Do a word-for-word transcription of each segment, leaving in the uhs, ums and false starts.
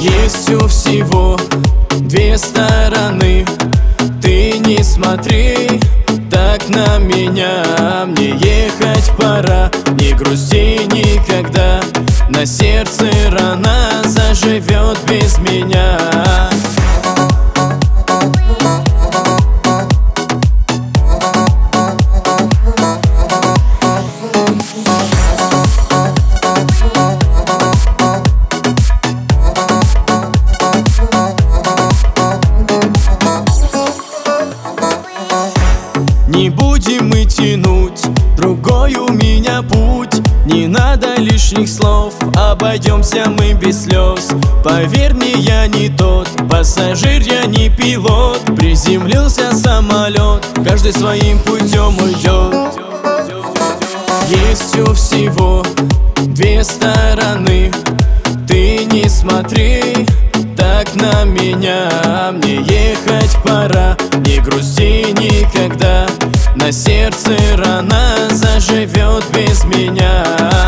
Есть у всего две стороны. Ты не смотри так на меня. Мне ехать пора, не грусти никогда. На сердце рана заживет без меня. Не будем мы тянуть, другой у меня путь. Не надо лишних слов, обойдемся мы без слез. Поверь мне, я не тот пассажир, я не пилот. Приземлился самолет, каждый своим путем уйдет. Есть у всего две стороны. Ты не смотри так на меня. Мне ехать пора, не грусти никогда. На сердце рана заживет без меня.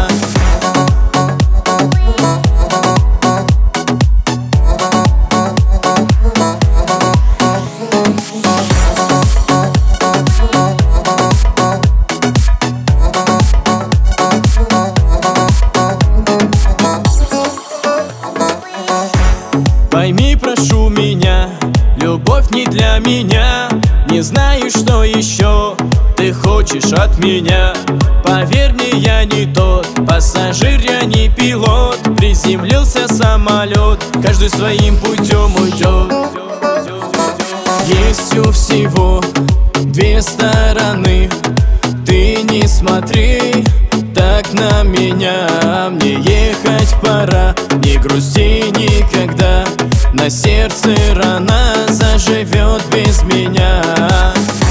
Пойми, прошу меня, любовь не для меня. Не знаю, что еще ты хочешь от меня. Поверь мне, я не тот пассажир, я не пилот. Приземлился самолет, каждый своим путем уйдет. Есть у всего две стороны. Ты не смотри так на меня. Мне ехать пора, не грусти никогда. На сердце рана заживет без меня.